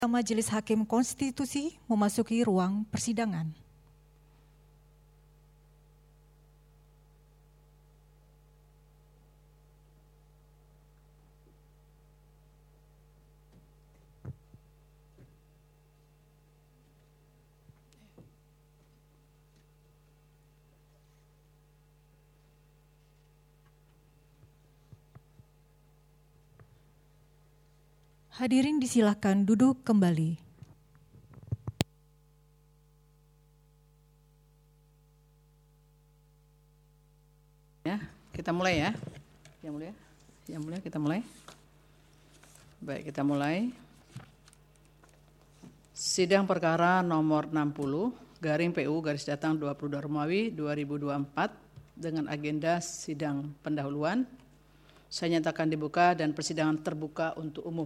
Majelis Hakim Konstitusi memasuki ruang persidangan. Hadirin disilakan duduk kembali. Ya, kita mulai ya. Kita mulai. Baik, kita mulai. Sidang perkara nomor 60 garing PU garis datang 22 Romawi 2024 dengan agenda sidang pendahuluan. Saya nyatakan dibuka dan persidangan terbuka untuk umum.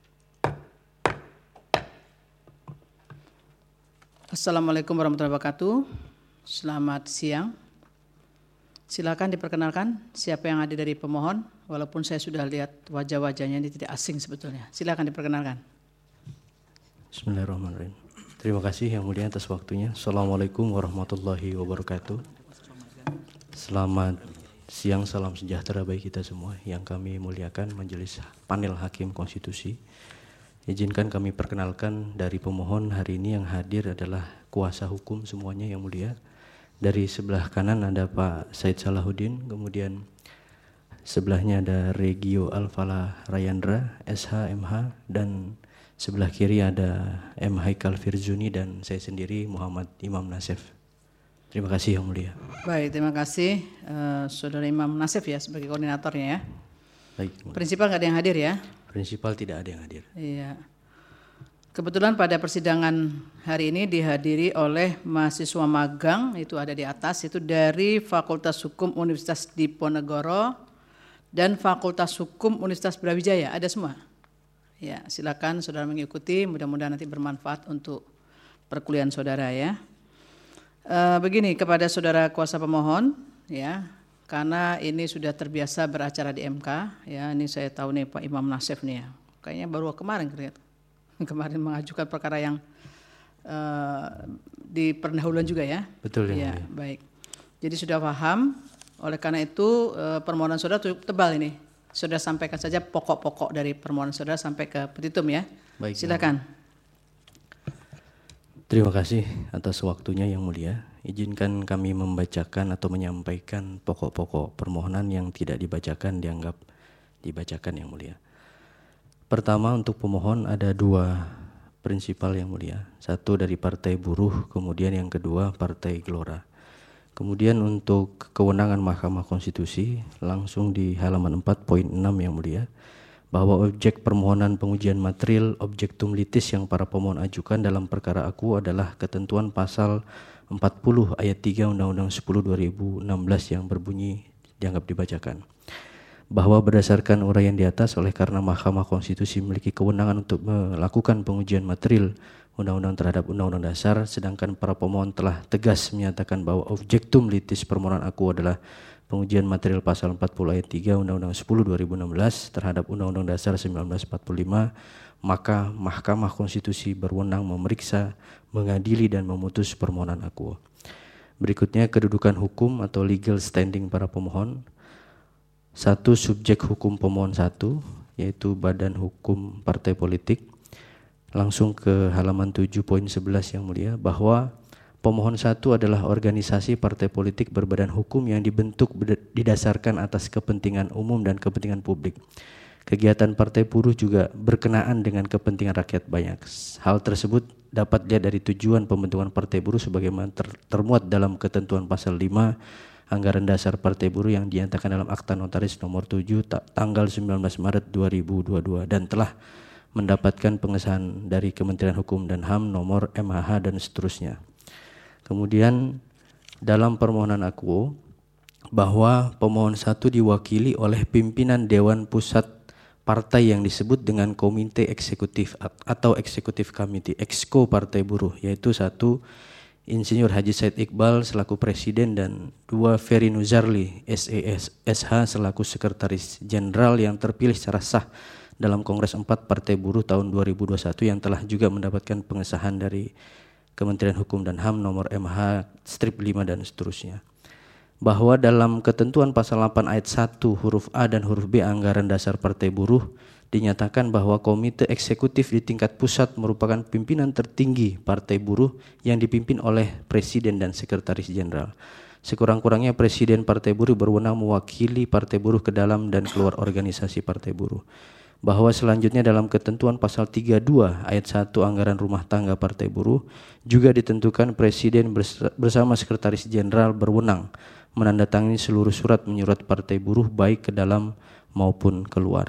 Assalamualaikum warahmatullahi wabarakatuh. Selamat siang. Silakan diperkenalkan siapa yang hadir dari pemohon, walaupun saya sudah lihat wajah-wajahnya ini tidak asing sebetulnya. Silakan diperkenalkan. Bismillahirrahmanirrahim. Terima kasih Yang Mulia atas waktunya. Assalamualaikum warahmatullahi wabarakatuh. Selamat siang, salam sejahtera bagi kita semua yang kami muliakan Majelis Panel Hakim Konstitusi. Izinkan kami perkenalkan dari pemohon hari ini yang hadir adalah kuasa hukum semuanya Yang Mulia. Dari sebelah kanan ada Pak Said Salahuddin, kemudian sebelahnya ada Regio Alfala Rayandra, SH, MH, dan sebelah kiri ada M. Haikal Firzuni dan saya sendiri Muhammad Imam Nasef. Terima kasih Yang Mulia. Baik, terima kasih Saudara Imam Nasef ya sebagai koordinatornya ya. Baik. Prinsipal nggak ada yang hadir ya? Prinsipal tidak ada yang hadir. Iya. Kebetulan pada persidangan hari ini dihadiri oleh mahasiswa magang, itu ada di atas, itu dari Fakultas Hukum Universitas Diponegoro dan Fakultas Hukum Universitas Brawijaya, ada semua. Ya, silakan saudara mengikuti, mudah-mudahan nanti bermanfaat untuk perkuliahan saudara ya. Begini kepada saudara kuasa pemohon ya, karena ini sudah terbiasa beracara di MK ya, ini saya tahu nih Pak Imam Nasef nih ya, kayaknya baru kemarin mengajukan perkara yang di pendahuluan juga ya. Betul ya. Baik, jadi sudah paham, oleh karena itu permohonan saudara cukup tebal ini, saudara sampaikan saja pokok-pokok dari permohonan saudara sampai ke petitum ya. Baik, silakan. Terima kasih atas waktunya Yang Mulia. Izinkan kami membacakan atau menyampaikan pokok-pokok permohonan yang tidak dibacakan dianggap dibacakan Yang Mulia. Pertama, untuk pemohon ada dua prinsipal Yang Mulia. Satu dari Partai Buruh, kemudian yang kedua Partai Gelora. Kemudian untuk kewenangan Mahkamah Konstitusi langsung di halaman 4.6 Yang Mulia, bahwa objek permohonan pengujian material objektum litis yang para pemohon ajukan dalam perkara aku adalah ketentuan pasal 40 ayat 3 Undang-Undang 10 2016 yang berbunyi dianggap dibacakan. Bahwa berdasarkan uraian di atas, oleh karena Mahkamah Konstitusi memiliki kewenangan untuk melakukan pengujian material Undang-Undang terhadap Undang-Undang Dasar, sedangkan para pemohon telah tegas menyatakan bahwa objektum litis permohonan aku adalah pengujian material pasal 40 ayat 3 Undang-Undang 10 2016 terhadap Undang-Undang Dasar 1945, maka Mahkamah Konstitusi berwenang memeriksa, mengadili dan memutus permohonan aku. Berikutnya kedudukan hukum atau legal standing para pemohon. Satu, subjek hukum pemohon satu, yaitu Badan Hukum Partai Politik. Langsung ke halaman 7.11 Yang Mulia, bahwa pemohon satu adalah organisasi partai politik berbadan hukum yang dibentuk didasarkan atas kepentingan umum dan kepentingan publik. Kegiatan partai buruh juga berkenaan dengan kepentingan rakyat banyak. Hal tersebut dapat dilihat dari tujuan pembentukan partai buruh sebagaimana termuat dalam ketentuan pasal 5 Anggaran Dasar Partai Buruh yang dinyatakan dalam Akta Notaris nomor 7 tanggal 19 Maret 2022 dan telah mendapatkan pengesahan dari Kementerian Hukum dan HAM nomor MHH dan seterusnya. Kemudian dalam permohonan aku bahwa pemohon satu diwakili oleh pimpinan Dewan Pusat Partai yang disebut dengan Komite Eksekutif atau Eksekutif Committee, Exco Partai Buruh, yaitu satu Insinyur Haji Said Iqbal selaku Presiden dan dua Ferry Nuzarli SH selaku Sekretaris Jenderal yang terpilih secara sah dalam Kongres 4 Partai Buruh tahun 2021 yang telah juga mendapatkan pengesahan dari Kementerian Hukum dan HAM nomor MH-5 dan seterusnya. Bahwa dalam ketentuan pasal 8 ayat 1 huruf A dan huruf B Anggaran Dasar Partai Buruh dinyatakan bahwa Komite Eksekutif di tingkat pusat merupakan pimpinan tertinggi Partai Buruh yang dipimpin oleh Presiden dan Sekretaris Jenderal. Sekurang-kurangnya Presiden Partai Buruh berwenang mewakili Partai Buruh ke dalam dan keluar organisasi Partai Buruh. Bahwa selanjutnya dalam ketentuan pasal 32 ayat 1 Anggaran Rumah Tangga Partai Buruh juga ditentukan Presiden bersama Sekretaris Jenderal berwenang menandatangani seluruh surat menyurat Partai Buruh baik ke dalam maupun keluar.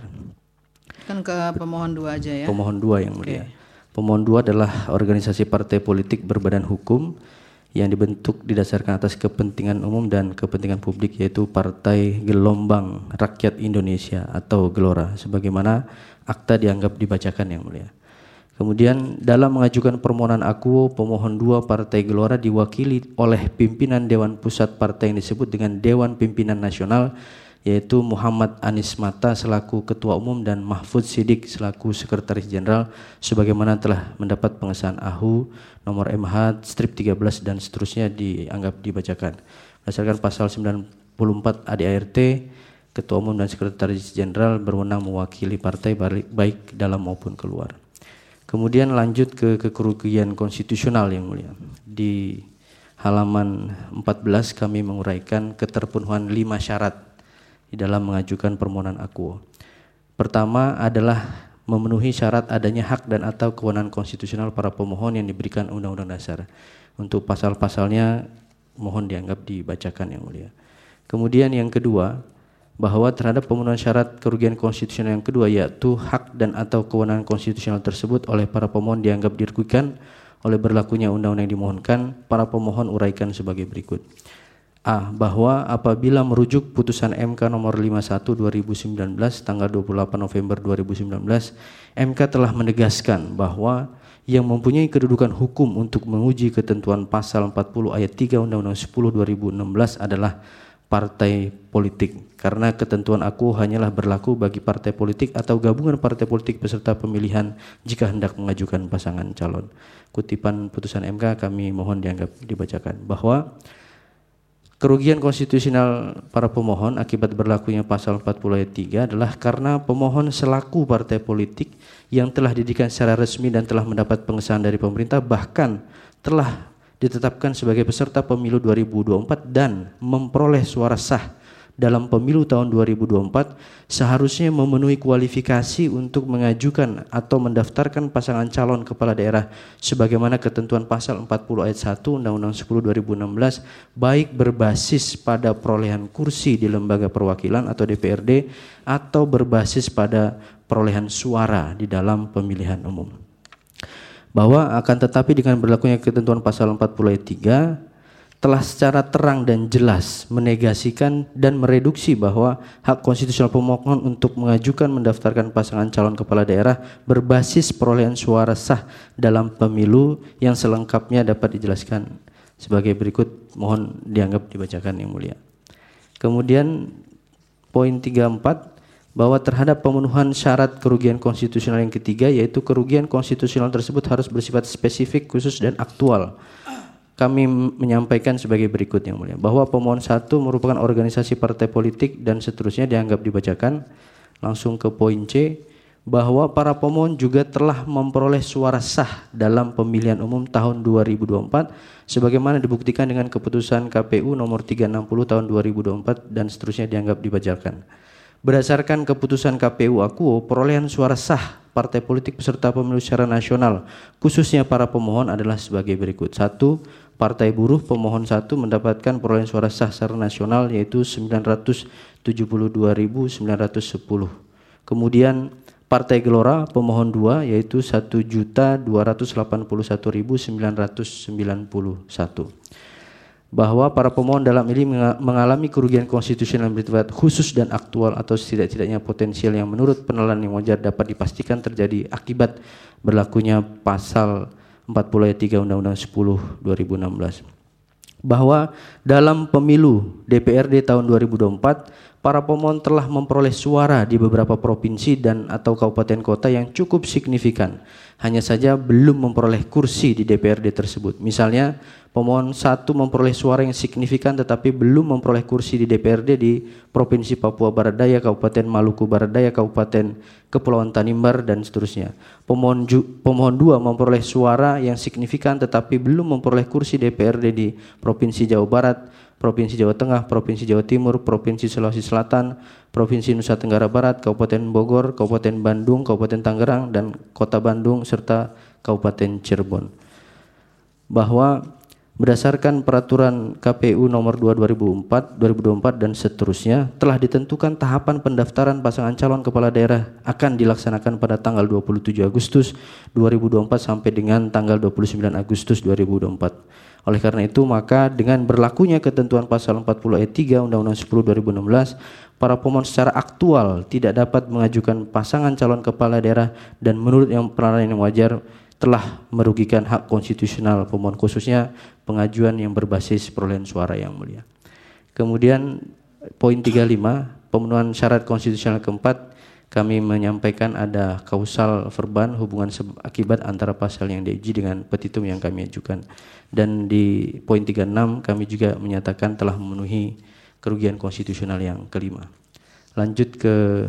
Kan ke pemohon 2 aja ya. Pemohon 2 yang mulia. Pemohon 2 adalah organisasi partai politik berbadan hukum yang dibentuk didasarkan atas kepentingan umum dan kepentingan publik, yaitu Partai Gelombang Rakyat Indonesia atau Gelora, sebagaimana akta dianggap dibacakan yang mulia. Kemudian dalam mengajukan permohonan akuo, pemohon 2 Partai Gelora diwakili oleh pimpinan Dewan Pusat Partai yang disebut dengan Dewan Pimpinan Nasional, yaitu Muhammad Anies Mata selaku Ketua Umum dan Mahfud Siddiq selaku Sekretaris Jenderal, sebagaimana telah mendapat pengesahan AHU nomor MH-13 dan seterusnya dianggap dibacakan. Berdasarkan pasal 94 ADART, Ketua Umum dan Sekretaris Jenderal berwenang mewakili partai baik dalam maupun keluar. Kemudian lanjut ke kerugian konstitusional yang mulia. Di halaman 14 kami menguraikan keterpenuhan 5 syarat di dalam mengajukan permohonan akuo. Pertama adalah memenuhi syarat adanya hak dan atau kewenangan konstitusional para pemohon yang diberikan Undang-Undang Dasar. Untuk pasal-pasalnya mohon dianggap dibacakan yang mulia. Kemudian yang kedua, bahwa terhadap pemenuhan syarat kerugian konstitusional yang kedua, yaitu hak dan atau kewenangan konstitusional tersebut oleh para pemohon dianggap dirugikan oleh berlakunya undang-undang yang dimohonkan, para pemohon uraikan sebagai berikut. A. Bahwa apabila merujuk putusan MK nomor 51/2019 tanggal 28 November 2019, MK telah menegaskan bahwa yang mempunyai kedudukan hukum untuk menguji ketentuan pasal 40 ayat 3 Undang-Undang 10/2016 adalah partai politik, karena ketentuan akuo hanyalah berlaku bagi partai politik atau gabungan partai politik peserta pemilihan jika hendak mengajukan pasangan calon. Kutipan putusan MK kami mohon dianggap dibacakan, bahwa kerugian konstitusional para pemohon akibat berlakunya pasal 40 ayat 3 adalah karena pemohon selaku partai politik yang telah didirikan secara resmi dan telah mendapat pengesahan dari pemerintah, bahkan telah ditetapkan sebagai peserta pemilu 2024 dan memperoleh suara sah dalam pemilu tahun 2024, seharusnya memenuhi kualifikasi untuk mengajukan atau mendaftarkan pasangan calon kepala daerah sebagaimana ketentuan pasal 40 ayat 1 Undang-Undang 10/2016, baik berbasis pada perolehan kursi di lembaga perwakilan atau DPRD atau berbasis pada perolehan suara di dalam pemilihan umum. Bahwa akan tetapi dengan berlakunya ketentuan pasal 40 ayat 3 telah secara terang dan jelas menegasikan dan mereduksi bahwa hak konstitusional pemohon untuk mengajukan mendaftarkan pasangan calon kepala daerah berbasis perolehan suara sah dalam pemilu yang selengkapnya dapat dijelaskan sebagai berikut, mohon dianggap dibacakan yang mulia. Kemudian poin 34, bahwa terhadap pemenuhan syarat kerugian konstitusional yang ketiga, yaitu kerugian konstitusional tersebut harus bersifat spesifik, khusus dan aktual. Kami menyampaikan sebagai berikut yang mulia, bahwa pemohon 1 merupakan organisasi partai politik dan seterusnya dianggap dibacakan. Langsung ke poin C, bahwa para pemohon juga telah memperoleh suara sah dalam pemilihan umum tahun 2024 sebagaimana dibuktikan dengan keputusan KPU nomor 360 tahun 2024 dan seterusnya dianggap dibacakan. Berdasarkan keputusan KPU akuo, perolehan suara sah partai politik peserta pemilu secara nasional khususnya para pemohon adalah sebagai berikut. 1. Partai Buruh pemohon 1 mendapatkan perolehan suara sah secara nasional yaitu 972.910. Kemudian Partai Gelora pemohon 2 yaitu 1.281.991. Bahwa para pemohon dalam ini mengalami kerugian konstitusional yang bersifat khusus dan aktual atau setidak-tidaknya potensial yang menurut penilaian yang wajar dapat dipastikan terjadi akibat berlakunya pasal 40 ayat 3 Undang-Undang 10/2016. Bahwa dalam pemilu DPRD tahun 2024 para pemohon telah memperoleh suara di beberapa provinsi dan atau kabupaten kota yang cukup signifikan. Hanya saja belum memperoleh kursi di DPRD tersebut. Misalnya, pemohon 1 memperoleh suara yang signifikan tetapi belum memperoleh kursi di DPRD di Provinsi Papua Barat Daya, Kabupaten Maluku Barat Daya, Kabupaten Kepulauan Tanimbar, dan seterusnya. Pemohon 2 memperoleh suara yang signifikan tetapi belum memperoleh kursi DPRD di Provinsi Jawa Barat, Provinsi Jawa Tengah, Provinsi Jawa Timur, Provinsi Sulawesi Selatan, Provinsi Nusa Tenggara Barat, Kabupaten Bogor, Kabupaten Bandung, Kabupaten Tangerang, dan Kota Bandung, serta Kabupaten Cirebon. Bahwa berdasarkan peraturan KPU nomor 2 2024 dan seterusnya, telah ditentukan tahapan pendaftaran pasangan calon kepala daerah akan dilaksanakan pada tanggal 27 Agustus 2024 sampai dengan tanggal 29 Agustus 2024. Oleh karena itu, maka dengan berlakunya ketentuan pasal 40 ayat 3 Undang-Undang 10 2016, para pemohon secara aktual tidak dapat mengajukan pasangan calon kepala daerah dan menurut yang peranan yang wajar telah merugikan hak konstitusional pemohon, khususnya pengajuan yang berbasis perolehan suara, yang mulia. Kemudian poin 35, pemenuhan syarat konstitusional keempat, kami menyampaikan ada kausal verban hubungan akibat antara pasal yang diuji dengan petitum yang kami ajukan. Dan di poin 36 kami juga menyatakan telah memenuhi kerugian konstitusional yang kelima. Lanjut ke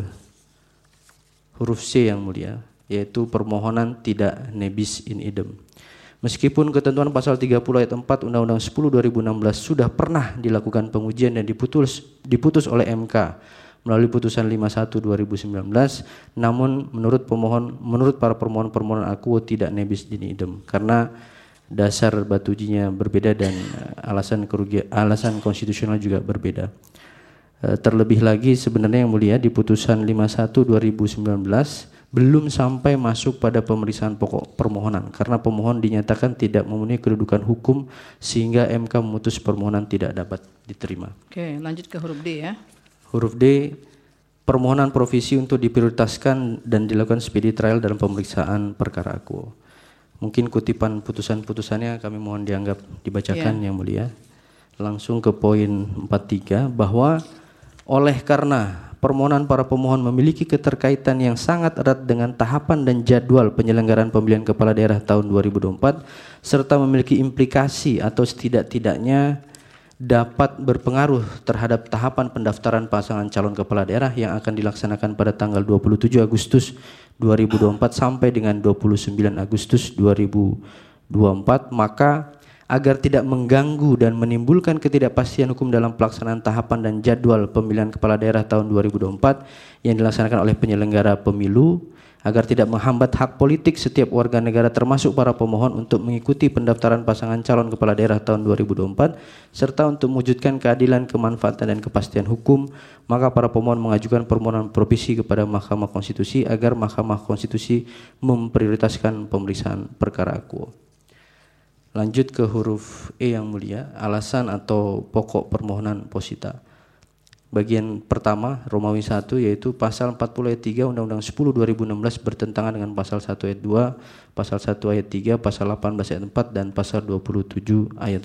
huruf C, yang mulia, yaitu permohonan tidak nebis in idem. Meskipun ketentuan pasal 30 ayat 4 Undang-Undang 10 2016 sudah pernah dilakukan pengujian dan diputus oleh MK melalui putusan 51 2019, namun menurut para permohonan akuo tidak nebis in idem karena dasar batu ujinya berbeda dan alasan konstitusional juga berbeda. Terlebih lagi sebenarnya, yang mulia, di putusan 51 2019 belum sampai masuk pada pemeriksaan pokok permohonan karena pemohon dinyatakan tidak memenuhi kedudukan hukum sehingga MK memutus permohonan tidak dapat diterima. Oke, lanjut ke huruf D, ya. Huruf D, permohonan provisi untuk diprioritaskan dan dilakukan speedy trial dalam pemeriksaan perkara akuo. Mungkin kutipan putusan-putusannya kami mohon dianggap dibacakan, yang mulia. Langsung ke poin 43, bahwa oleh karena permohonan para pemohon memiliki keterkaitan yang sangat erat dengan tahapan dan jadwal penyelenggaraan pemilihan kepala daerah tahun 2024 serta memiliki implikasi atau setidak-tidaknya dapat berpengaruh terhadap tahapan pendaftaran pasangan calon kepala daerah yang akan dilaksanakan pada tanggal 27 Agustus 2024 sampai dengan 29 Agustus 2024, maka agar tidak mengganggu dan menimbulkan ketidakpastian hukum dalam pelaksanaan tahapan dan jadwal pemilihan kepala daerah tahun 2024 yang dilaksanakan oleh penyelenggara pemilu, agar tidak menghambat hak politik setiap warga negara termasuk para pemohon untuk mengikuti pendaftaran pasangan calon kepala daerah tahun 2024 serta untuk mewujudkan keadilan, kemanfaatan dan kepastian hukum, maka para pemohon mengajukan permohonan provisi kepada Mahkamah Konstitusi agar Mahkamah Konstitusi memprioritaskan pemeriksaan perkara akuo. Lanjut ke huruf E, yang mulia, alasan atau pokok permohonan posita. Bagian pertama, Romawi 1, yaitu pasal 40 ayat 3 Undang-Undang 10 2016 bertentangan dengan pasal 1 ayat 2, pasal 1 ayat 3, pasal 18 ayat 4, dan pasal 27 ayat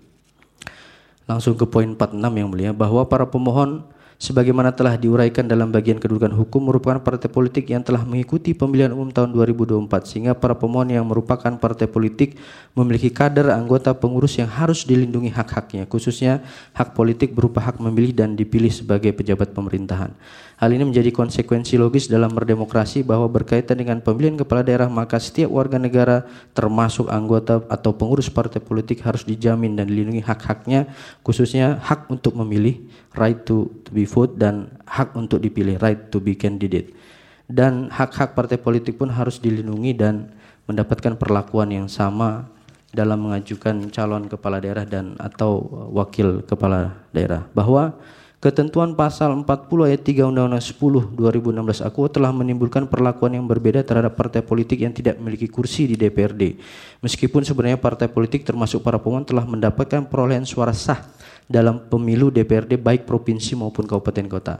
1. Langsung ke poin 46, yang mulia, bahwa para pemohon sebagaimana telah diuraikan dalam bagian kedudukan hukum merupakan partai politik yang telah mengikuti pemilihan umum tahun 2024 sehingga para pemohon yang merupakan partai politik memiliki kader anggota pengurus yang harus dilindungi hak-haknya, khususnya hak politik berupa hak memilih dan dipilih sebagai pejabat pemerintahan. Hal ini menjadi konsekuensi logis dalam berdemokrasi bahwa berkaitan dengan pemilihan kepala daerah maka setiap warga negara termasuk anggota atau pengurus partai politik harus dijamin dan dilindungi hak-haknya, khususnya hak untuk memilih, right to be vote, dan hak untuk dipilih, right to be candidate. Dan hak-hak partai politik pun harus dilindungi dan mendapatkan perlakuan yang sama dalam mengajukan calon kepala daerah dan atau wakil kepala daerah. Bahwa ketentuan pasal 40 ayat 3 Undang-Undang 10 2016 akuo telah menimbulkan perlakuan yang berbeda terhadap partai politik yang tidak memiliki kursi di DPRD. Meskipun sebenarnya partai politik termasuk para pemohon telah mendapatkan perolehan suara sah dalam pemilu DPRD baik provinsi maupun kabupaten kota.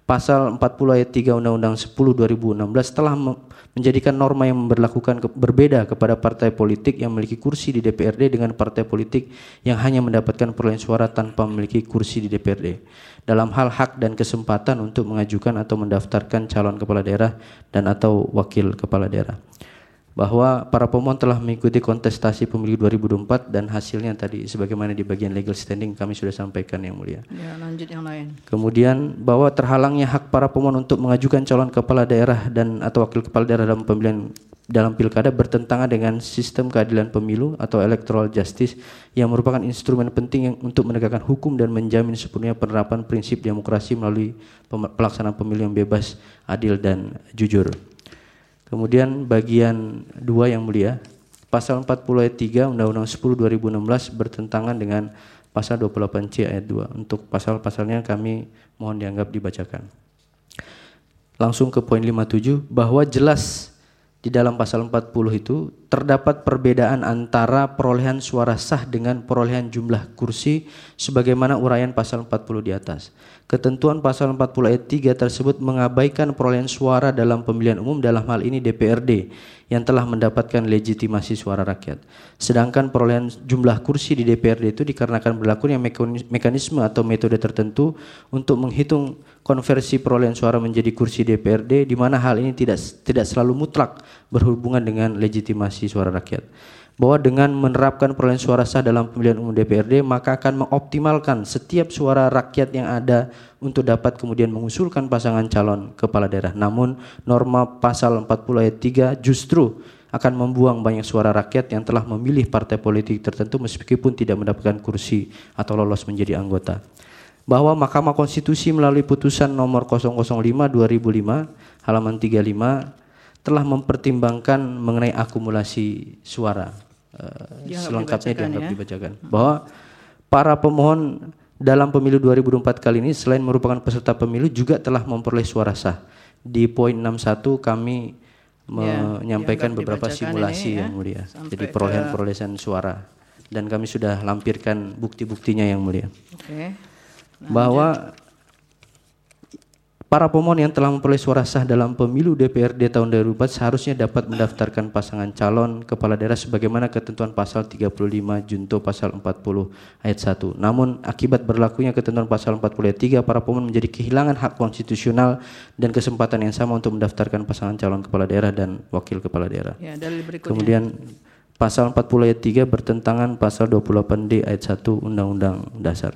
pasal 40 ayat 3 Undang-Undang 10 2016 telah menjadikan norma yang berbeda kepada partai politik yang memiliki kursi di DPRD dengan partai politik yang hanya mendapatkan perolehan suara tanpa memiliki kursi di DPRD dalam hal hak dan kesempatan untuk mengajukan atau mendaftarkan calon kepala daerah dan atau wakil kepala daerah. Bahwa para pemohon telah mengikuti kontestasi pemilu 2024 dan hasilnya tadi sebagaimana di bagian legal standing kami sudah sampaikan yang mulia. Ya, lanjut yang lain. Kemudian bahwa terhalangnya hak para pemohon untuk mengajukan calon kepala daerah dan atau wakil kepala daerah dalam pemilihan dalam pilkada bertentangan dengan sistem keadilan pemilu atau electoral justice yang merupakan instrumen penting untuk menegakkan hukum dan menjamin sepenuhnya penerapan prinsip demokrasi melalui pelaksanaan pemilu yang bebas, adil dan jujur. Kemudian bagian 2 yang mulia, pasal 40 ayat 3 Undang-Undang 10 2016 bertentangan dengan pasal 28C ayat 2. Untuk pasal-pasalnya kami mohon dianggap dibacakan. Langsung ke poin 57 bahwa jelas di dalam pasal 40 itu terdapat perbedaan antara perolehan suara sah dengan perolehan jumlah kursi sebagaimana uraian pasal 40 di atas. Ketentuan pasal 40 ayat 3 tersebut mengabaikan perolehan suara dalam pemilihan umum dalam hal ini DPRD yang telah mendapatkan legitimasi suara rakyat. Sedangkan perolehan jumlah kursi di DPRD itu dikarenakan berlakunya mekanisme atau metode tertentu untuk menghitung konversi perolehan suara menjadi kursi DPRD di mana hal ini tidak selalu mutlak berhubungan dengan legitimasi suara rakyat. Bahwa dengan menerapkan perolehan suara sah dalam pemilihan umum DPRD maka akan mengoptimalkan setiap suara rakyat yang ada untuk dapat kemudian mengusulkan pasangan calon kepala daerah. Namun norma pasal 40 ayat 3 justru akan membuang banyak suara rakyat yang telah memilih partai politik tertentu meskipun tidak mendapatkan kursi atau lolos menjadi anggota. Bahwa Mahkamah Konstitusi melalui putusan nomor 005/2005 halaman 35 telah mempertimbangkan mengenai akumulasi suara. Selengkapnya dianggap dibacakan. Bahwa para pemohon dalam pemilu 2024 kali ini selain merupakan peserta pemilu juga telah memperoleh suara sah. Di poin 61 kami menyampaikan beberapa simulasi yang mulia. Jadi perolehan suara dan kami sudah lampirkan bukti-buktinya yang mulia. Oke. Bahwa para pemohon yang telah memperoleh suara sah dalam pemilu DPRD tahun 2004 seharusnya dapat mendaftarkan pasangan calon kepala daerah sebagaimana ketentuan pasal 35 junto pasal 40 ayat 1. Namun akibat berlakunya ketentuan pasal 40 ayat 3 para pemohon menjadi kehilangan hak konstitusional dan kesempatan yang sama untuk mendaftarkan pasangan calon kepala daerah dan wakil kepala daerah. Ya, dalil berikutnya. Kemudian pasal 40 ayat 3 bertentangan pasal 28D ayat 1 Undang-Undang Dasar.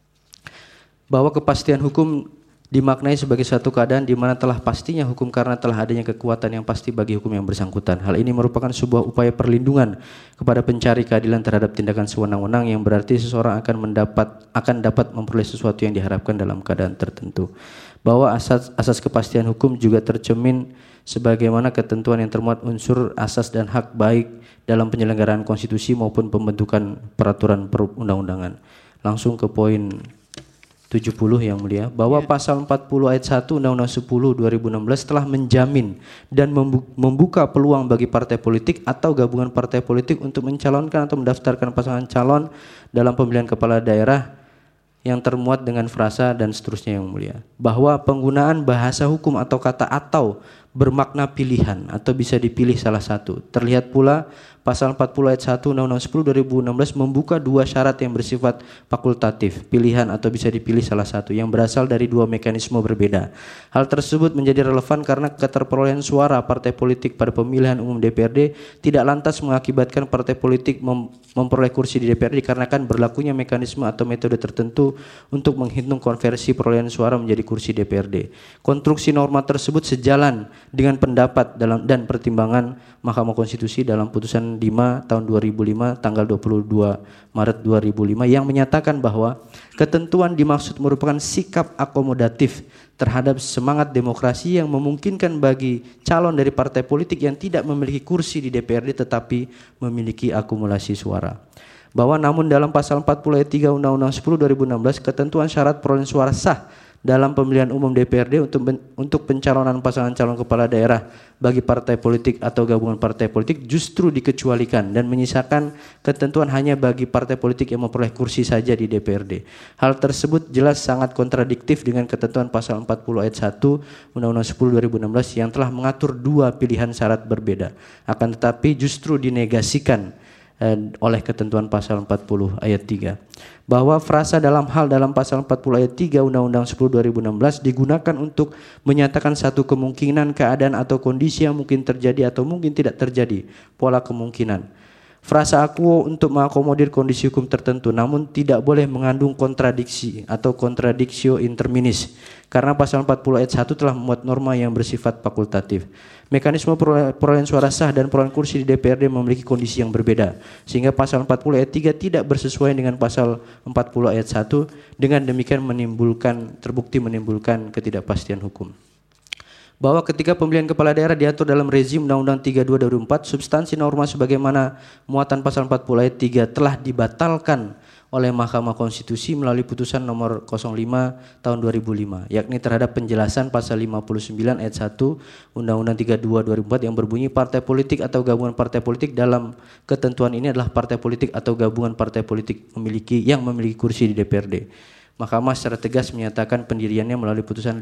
Bahwa kepastian hukum dimaknai sebagai suatu keadaan di mana telah pastinya hukum karena telah adanya kekuatan yang pasti bagi hukum yang bersangkutan. Hal ini merupakan sebuah upaya perlindungan kepada pencari keadilan terhadap tindakan sewenang-wenang yang berarti seseorang akan dapat memperoleh sesuatu yang diharapkan dalam keadaan tertentu. Bahwa asas kepastian hukum juga tercermin sebagaimana ketentuan yang termuat unsur asas dan hak baik dalam penyelenggaraan konstitusi maupun pembentukan peraturan perundang-undangan. Langsung ke poin 70 yang mulia, bahwa pasal 40 ayat 1 Undang-Undang 10 2016 telah menjamin dan membuka peluang bagi partai politik atau gabungan partai politik untuk mencalonkan atau mendaftarkan pasangan calon dalam pemilihan kepala daerah yang termuat dengan frasa dan seterusnya yang mulia. Bahwa penggunaan bahasa hukum atau kata atau bermakna pilihan atau bisa dipilih salah satu. Terlihat pula pasal 40 ayat 1 Undang-Undang 10 2016 membuka dua syarat yang bersifat fakultatif, pilihan atau bisa dipilih salah satu yang berasal dari dua mekanisme berbeda. Hal tersebut menjadi relevan karena keterperolehan suara partai politik pada pemilihan umum DPRD tidak lantas mengakibatkan partai politik memperoleh kursi di DPRD dikarenakan berlakunya mekanisme atau metode tertentu untuk menghitung konversi perolehan suara menjadi kursi DPRD. Konstruksi norma tersebut sejalan dengan pendapat dan pertimbangan Mahkamah Konstitusi dalam putusan 5 tahun 2005 tanggal 22 Maret 2005 yang menyatakan bahwa ketentuan dimaksud merupakan sikap akomodatif terhadap semangat demokrasi yang memungkinkan bagi calon dari partai politik yang tidak memiliki kursi di DPRD tetapi memiliki akumulasi suara. Bahwa namun dalam pasal 40 ayat 3 Undang-Undang 10 2016 ketentuan syarat perolehan suara sah dalam pemilihan umum DPRD untuk pencalonan pasangan calon kepala daerah bagi partai politik atau gabungan partai politik justru dikecualikan dan menyisakan ketentuan hanya bagi partai politik yang memperoleh kursi saja di DPRD. Hal tersebut jelas sangat kontradiktif dengan ketentuan pasal 40 ayat 1 Undang-Undang 10 2016 yang telah mengatur dua pilihan syarat berbeda. Akan tetapi justru dinegasikan oleh ketentuan pasal 40 ayat 3. Bahwa frasa dalam pasal 40 ayat 3 Undang-Undang 10 2016 digunakan untuk menyatakan satu kemungkinan keadaan atau kondisi yang mungkin terjadi atau mungkin tidak terjadi, pola kemungkinan. Frasa akuo untuk mengakomodir kondisi hukum tertentu namun tidak boleh mengandung kontradiksi atau contradictio interminis karena pasal 40 ayat 1 telah memuat norma yang bersifat fakultatif. Mekanisme perolehan suara sah dan perolehan kursi di DPRD memiliki kondisi yang berbeda sehingga pasal 40 ayat 3 tidak bersesuaian dengan pasal 40 ayat 1, dengan demikian terbukti menimbulkan ketidakpastian hukum. Bahwa ketika pemilihan kepala daerah diatur dalam rezim Undang-Undang 32 2004, substansi norma sebagaimana muatan pasal 40 ayat 3 telah dibatalkan oleh Mahkamah Konstitusi melalui putusan nomor 05 tahun 2005, yakni terhadap penjelasan pasal 59 ayat 1 Undang-Undang 32 2004 yang berbunyi partai politik atau gabungan partai politik dalam ketentuan ini adalah partai politik atau gabungan partai politik yang memiliki kursi di DPRD. Mahkamah secara tegas menyatakan pendiriannya melalui putusan 5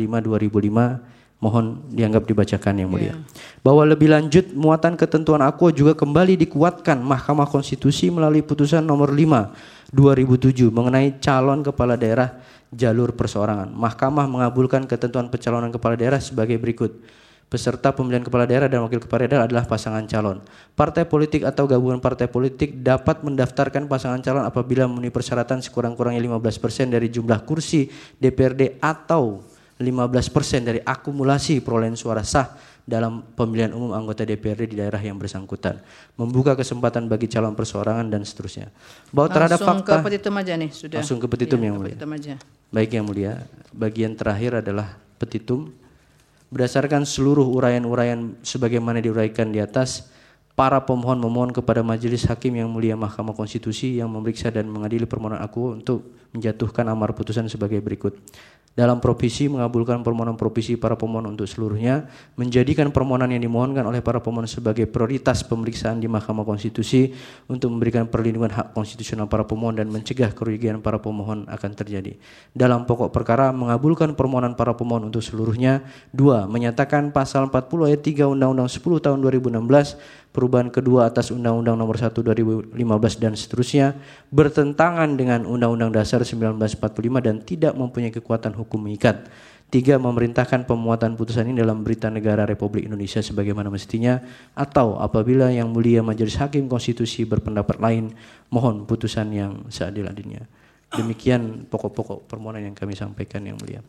2005. Mohon dianggap dibacakan yang mulia. Bahwa lebih lanjut muatan ketentuan akuo juga kembali dikuatkan Mahkamah Konstitusi melalui putusan nomor 5 2007 mengenai calon kepala daerah jalur perseorangan. Mahkamah mengabulkan ketentuan pencalonan kepala daerah sebagai berikut. Peserta pemilihan kepala daerah dan wakil kepala daerah adalah pasangan calon. Partai politik atau gabungan partai politik dapat mendaftarkan pasangan calon apabila memenuhi persyaratan sekurang-kurangnya 15% dari jumlah kursi DPRD atau 15% dari akumulasi perolehan suara sah dalam pemilihan umum anggota DPRD di daerah yang bersangkutan, membuka kesempatan bagi calon perseorangan dan seterusnya. Bahwa terhadap fakta ke petitum aja nih, sudah. Langsung ke petitum yang mulia. Baik yang mulia, bagian terakhir adalah petitum. Berdasarkan seluruh uraian-uraian sebagaimana diuraikan di atas, para pemohon memohon kepada Majelis Hakim yang mulia Mahkamah Konstitusi yang memeriksa dan mengadili permohonan akuo untuk menjatuhkan amar putusan sebagai berikut. Dalam provisi mengabulkan permohonan provisi para pemohon untuk seluruhnya, menjadikan permohonan yang dimohonkan oleh para pemohon sebagai prioritas pemeriksaan di Mahkamah Konstitusi untuk memberikan perlindungan hak konstitusional para pemohon dan mencegah kerugian para pemohon akan terjadi. Dalam pokok perkara mengabulkan permohonan para pemohon untuk seluruhnya. 2. Menyatakan pasal 40 ayat 3 Undang-Undang 10 tahun 2016 perubahan kedua atas Undang-Undang Nomor 1 2015 dan seterusnya bertentangan dengan Undang-Undang Dasar 1945 dan tidak mempunyai kekuatan hukum mengikat. 3. Memerintahkan pemuatan putusan ini dalam Berita Negara Republik Indonesia sebagaimana mestinya, atau apabila yang mulia Majelis Hakim Konstitusi berpendapat lain, mohon putusan yang seadil-adilnya. Demikian pokok-pokok permohonan yang kami sampaikan yang mulia.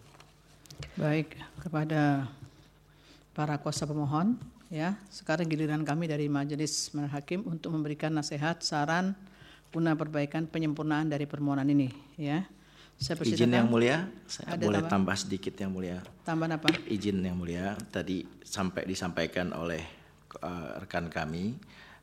Baik, kepada para kuasa pemohon, ya, sekarang giliran kami dari Majelis Hakim untuk memberikan nasihat, saran guna perbaikan penyempurnaan dari permohonan ini, ya. Saya izin yang mulia, saya boleh tambah sedikit yang mulia. Tambahan apa? Izin yang mulia, tadi disampaikan oleh rekan kami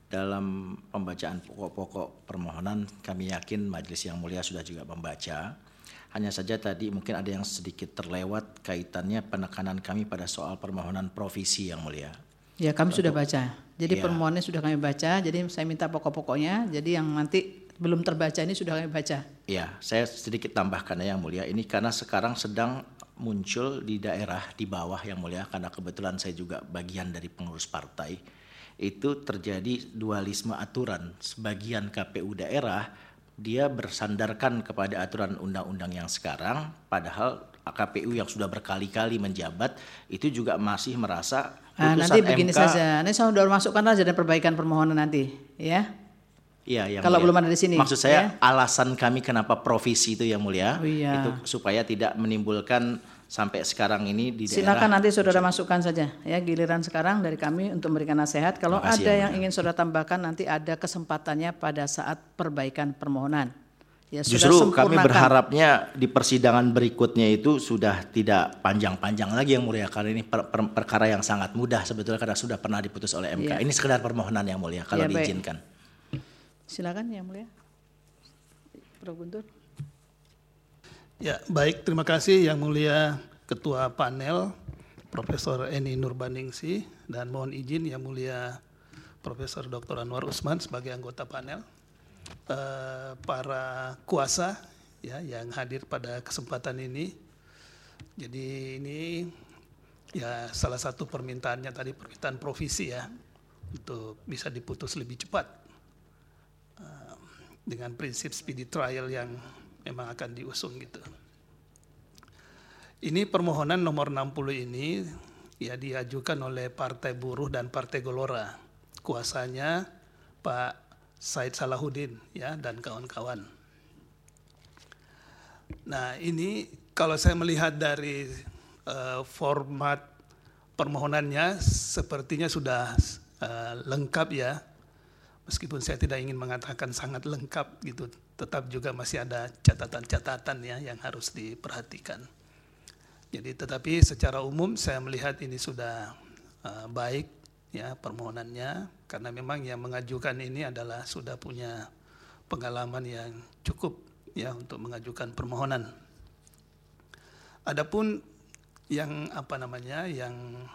dalam pembacaan pokok-pokok permohonan, kami yakin majelis yang mulia sudah juga membaca. Hanya saja tadi mungkin ada yang sedikit terlewat kaitannya penekanan kami pada soal permohonan provisi yang mulia. Ya, kami sudah baca. Jadi permohonannya sudah kami baca. Jadi saya minta pokok-pokoknya. Jadi yang nanti belum terbaca ini sudah kami baca. Ya, saya sedikit tambahkan yang mulia. Ini karena sekarang sedang muncul di daerah di bawah yang mulia. Karena kebetulan saya juga bagian dari pengurus partai. Itu terjadi dualisme aturan. Sebagian KPU daerah dia bersandarkan kepada aturan undang-undang yang sekarang. Padahal KPU yang sudah berkali-kali menjabat itu juga masih merasa nanti begini MK, saja, ini saya sudah masukkan saja dan perbaikan permohonan nanti, ya. Iya, yang kalau mulia. Belum ada di sini. Maksud saya alasan kami kenapa provisi itu yang mulia, itu supaya tidak menimbulkan sampai sekarang ini di daerah. Silakan nanti saudara masukkan saja, ya, giliran sekarang dari kami untuk memberikan nasihat. Kalau ada yang ingin saudara tambahkan nanti ada kesempatannya pada saat perbaikan permohonan. Ya, justru kami berharapnya di persidangan berikutnya itu sudah tidak panjang-panjang lagi yang mulia, karena ini perkara yang sangat mudah sebetulnya karena sudah pernah diputus oleh MK. Ya. Ini sekedar permohonan yang mulia kalau diizinkan. Silakan yang mulia, Prof. Guntur. Ya, baik, terima kasih Yang Mulia Ketua Panel Profesor Eni Nurbaningsih, dan mohon izin Yang Mulia Profesor Dr. Anwar Usman sebagai anggota panel, para kuasa ya yang hadir pada kesempatan ini. Jadi ini ya salah satu permintaannya tadi, permintaan provisi ya, untuk bisa diputus lebih cepat dengan prinsip speedy trial yang memang akan diusung gitu. Ini permohonan nomor 60 ini ya diajukan oleh Partai Buruh dan Partai Gelora. Kuasanya Pak Said Salahuddin ya dan kawan-kawan. Nah, ini kalau saya melihat dari format permohonannya sepertinya sudah lengkap ya. Meskipun saya tidak ingin mengatakan sangat lengkap gitu, tetap juga masih ada catatan-catatan ya yang harus diperhatikan. Jadi tetapi secara umum saya melihat ini sudah baik ya permohonannya, karena memang yang mengajukan ini adalah sudah punya pengalaman yang cukup ya untuk mengajukan permohonan. Adapun yang yang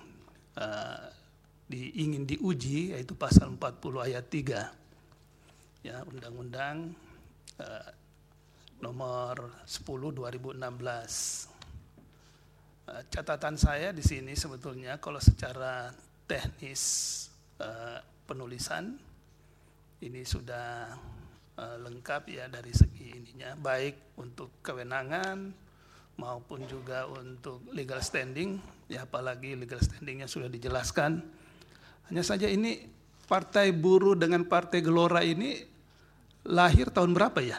ingin diuji yaitu pasal 40 ayat 3 ya Undang-Undang nomor 10 2016. Catatan saya di sini sebetulnya kalau secara teknis penulisan ini sudah lengkap ya dari segi ininya, baik untuk kewenangan maupun juga untuk legal standing ya, apalagi legal standingnya sudah dijelaskan. Hanya saja ini Partai Buruh dengan Partai Gelora ini lahir tahun berapa ya?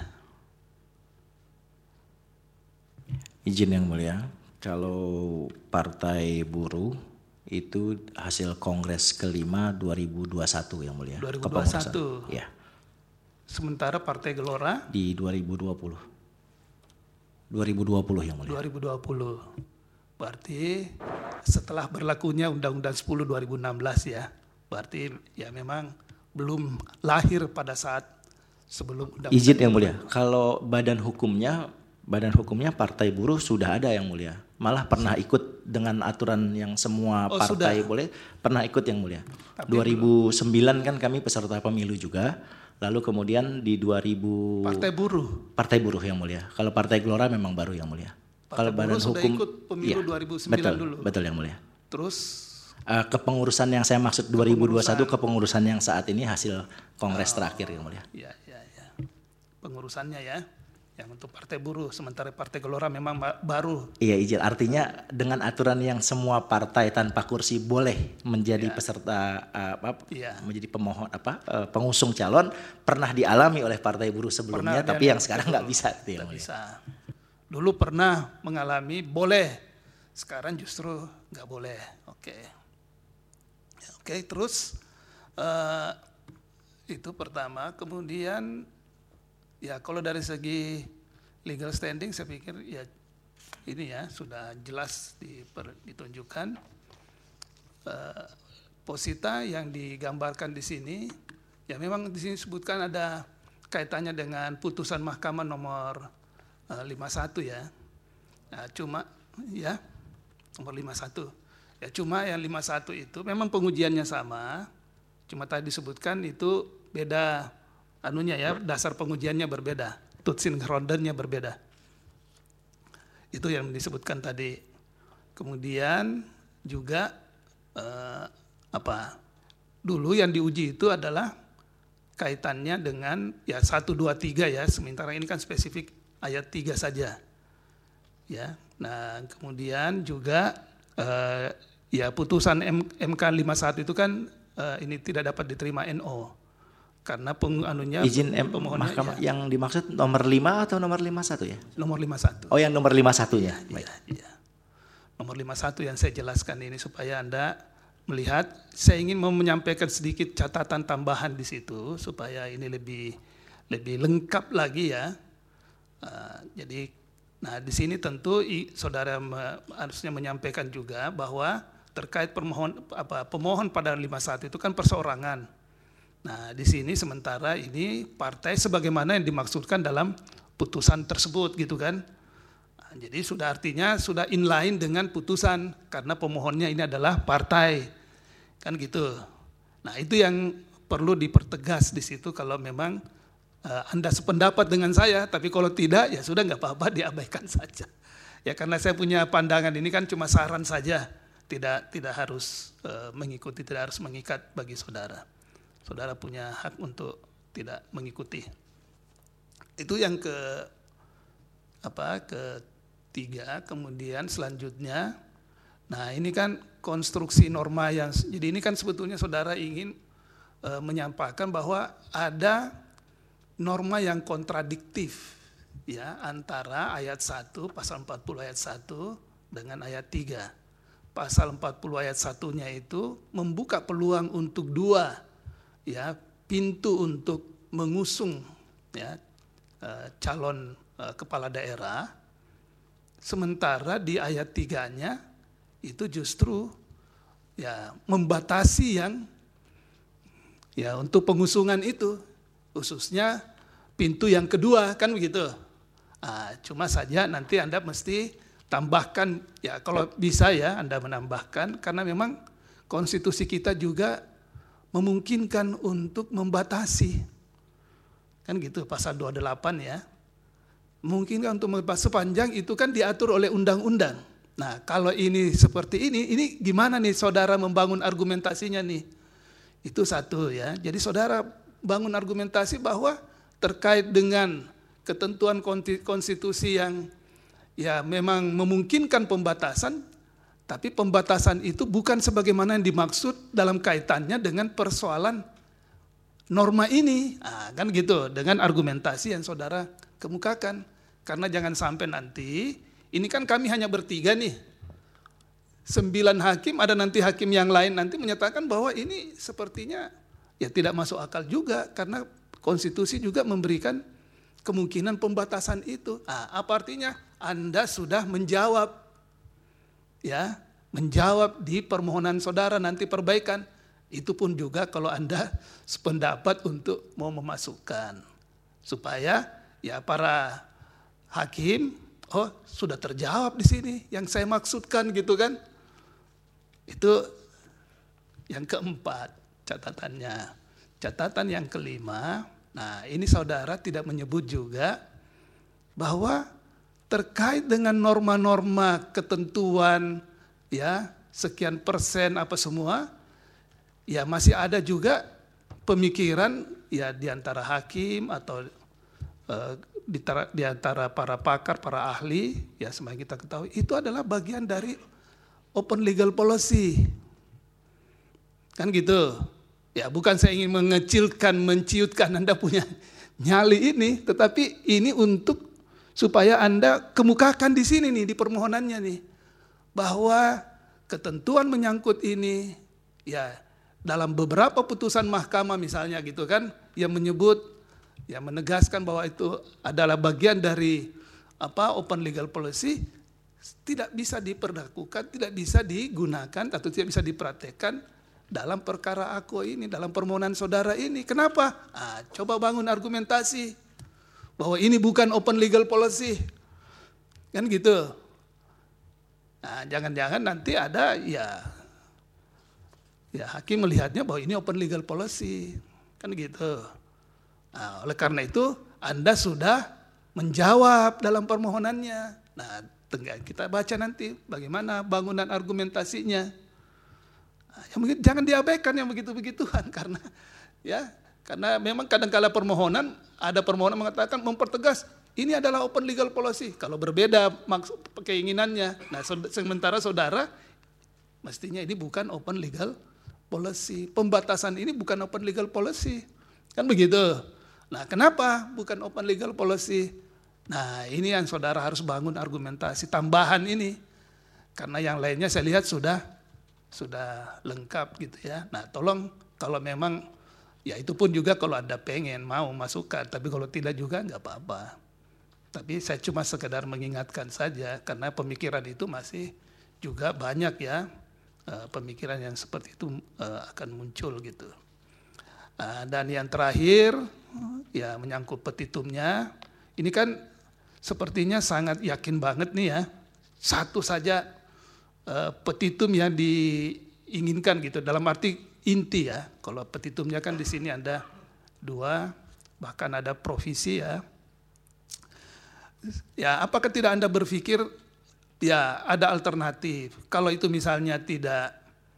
Izin Yang Mulia, kalau Partai Buruh itu hasil Kongres kelima 2021 Yang Mulia. 2021. Ya. Sementara Partai Gelora? Di 2020. 2020 Yang Mulia. 2020. Berarti setelah berlakunya Undang-Undang 10 2016 ya. Berarti ya memang belum lahir pada saat sebelum Undang-Undang. Izin Yang Mulia, kalau badan hukumnya Partai Buruh sudah ada Yang Mulia. Malah pernah ikut dengan aturan yang semua partai sudah boleh, pernah ikut Yang Mulia. Tapi 2009 kan kami peserta pemilu juga. Lalu kemudian di 2000 Partai Buruh Yang Mulia. Kalau Partai Gelora memang baru Yang Mulia. Kalau badan sudah hukum ikut pemilu ya, 2009 dulu. Betul Yang Mulia. Terus kepengurusan yang saya maksud 2021 kepengurusan yang saat ini hasil Kongres terakhir Yang Mulia. Ya. Pengurusannya ya. Yang untuk Partai Buruh, sementara Partai Gelora memang baru. Iya izin, artinya dengan aturan yang semua partai tanpa kursi boleh menjadi peserta menjadi pemohon pengusung calon, pernah dialami oleh Partai Buruh sebelumnya, tapi yang sekarang nggak bisa. Nggak bisa. Dulu pernah mengalami boleh, sekarang justru nggak boleh. Oke, terus itu pertama. Kemudian ya kalau dari segi legal standing saya pikir ya ini ya sudah jelas ditunjukkan. Posita yang digambarkan di sini ya memang di sini disebutkan ada kaitannya dengan putusan Mahkamah nomor 51 ya. Nah, cuma ya nomor 51. Ya cuma yang 51 itu memang pengujiannya sama. Cuma tadi disebutkan itu beda anunya ya, dasar pengujiannya berbeda, Tutsingerondennya berbeda. Itu yang disebutkan tadi. Kemudian juga dulu yang diuji itu adalah kaitannya dengan ya 1, 2, 3 ya, sementara ini kan spesifik ayat 3 saja. Ya. Nah, kemudian juga ya putusan MK 51 itu kan ini tidak dapat diterima NO. Karena izin mahkamah ya. Yang dimaksud nomor 5 atau nomor 51 ya? Nomor 51. Oh, yang nomor 51 ya. Baik. Iya. Nomor 51 yang saya jelaskan ini supaya Anda melihat, saya ingin menyampaikan sedikit catatan tambahan di situ supaya ini lebih lengkap lagi ya. Jadi nah di sini tentu saudara harusnya menyampaikan juga bahwa terkait pemohon pada 51 itu kan perseorangan. Nah, di sini sementara ini partai sebagaimana yang dimaksudkan dalam putusan tersebut gitu kan. Jadi sudah artinya sudah inline dengan putusan karena pemohonnya ini adalah partai. Kan gitu. Nah, itu yang perlu dipertegas di situ kalau memang Anda sependapat dengan saya, tapi kalau tidak ya sudah nggak apa-apa, diabaikan saja. Ya karena saya punya pandangan ini kan cuma saran saja, tidak harus mengikuti, tidak harus mengikat bagi saudara. Saudara punya hak untuk tidak mengikuti. Itu yang ketiga. Kemudian selanjutnya, nah ini kan konstruksi norma yang, jadi ini kan sebetulnya saudara ingin menyampaikan bahwa ada norma yang kontradiktif ya antara ayat 1 pasal 40 ayat 1 dengan ayat 3. Pasal 40 ayat 1-nya itu membuka peluang untuk dua ya pintu untuk mengusung ya calon kepala daerah. Sementara di ayat 3-nya itu justru ya membatasi yang ya untuk pengusungan itu, khususnya pintu yang kedua, kan begitu. Cuma saja nanti Anda mesti tambahkan, ya kalau bisa ya Anda menambahkan, karena memang konstitusi kita juga memungkinkan untuk membatasi. Kan gitu, pasal 28 ya. Memungkinkan untuk membatasi sepanjang itu kan diatur oleh undang-undang. Nah kalau ini seperti ini gimana nih saudara membangun argumentasinya nih? Itu satu ya, jadi saudara bangun argumentasi bahwa terkait dengan ketentuan konstitusi yang ya memang memungkinkan pembatasan, tapi pembatasan itu bukan sebagaimana yang dimaksud dalam kaitannya dengan persoalan norma ini. Kan gitu, dengan argumentasi yang saudara kemukakan. Karena jangan sampai nanti, ini kan kami hanya bertiga nih, 9 hakim, ada nanti hakim yang lain nanti menyatakan bahwa ini sepertinya ya tidak masuk akal juga, karena konstitusi juga memberikan kemungkinan pembatasan itu. Apa artinya? Anda sudah menjawab, ya, menjawab di permohonan saudara nanti perbaikan. Itu pun juga kalau Anda sependapat untuk mau memasukkan, supaya ya para hakim, oh sudah terjawab di sini yang saya maksudkan gitu kan. Itu yang keempat catatannya. Catatan yang kelima, nah ini saudara tidak menyebut juga bahwa terkait dengan norma-norma ketentuan ya sekian persen apa semua, ya masih ada juga pemikiran ya di antara hakim atau di antara para pakar, para ahli, ya semuanya kita ketahui itu adalah bagian dari open legal policy. Kan gitu. Ya bukan saya ingin mengecilkan, menciutkan Anda punya nyali ini, tetapi ini untuk supaya Anda kemukakan di sini nih, di permohonannya nih, bahwa ketentuan menyangkut ini, ya dalam beberapa putusan mahkamah misalnya gitu kan, yang menyebut, yang menegaskan bahwa itu adalah bagian dari open legal policy, tidak bisa diperlakukan, tidak bisa digunakan atau tidak bisa dipraktekkan dalam perkara aku ini, dalam permohonan saudara ini. Kenapa? Coba bangun argumentasi bahwa ini bukan open legal policy, kan gitu. Jangan-jangan nanti ada ya hakim melihatnya bahwa ini open legal policy, kan gitu. Oleh karena itu Anda sudah menjawab dalam permohonannya. Nah, kita baca nanti bagaimana bangunan argumentasinya. Jangan diabaikan yang begitu-begituan, karena memang kadang-kala permohonan, ada permohonan mengatakan mempertegas ini adalah open legal policy. Kalau berbeda maksud keinginannya, nah sementara saudara mestinya ini bukan open legal policy. Pembatasan ini bukan open legal policy, kan begitu. Nah kenapa bukan open legal policy? Nah ini yang saudara harus bangun argumentasi tambahan ini, karena yang lainnya saya lihat sudah lengkap gitu ya. Nah tolong kalau memang ya itu pun juga kalau Anda pengen mau masukkan, tapi kalau tidak juga nggak apa-apa. Tapi saya cuma sekedar mengingatkan saja karena pemikiran itu masih juga banyak ya, pemikiran yang seperti itu akan muncul gitu. Dan yang terakhir ya menyangkut petitumnya, ini kan sepertinya sangat yakin banget nih ya, satu saja petitum yang diinginkan gitu, dalam arti inti ya. Kalau petitumnya kan di sini ada 2, bahkan ada provisi ya. Ya, apakah tidak Anda berpikir ya ada alternatif? Kalau itu misalnya tidak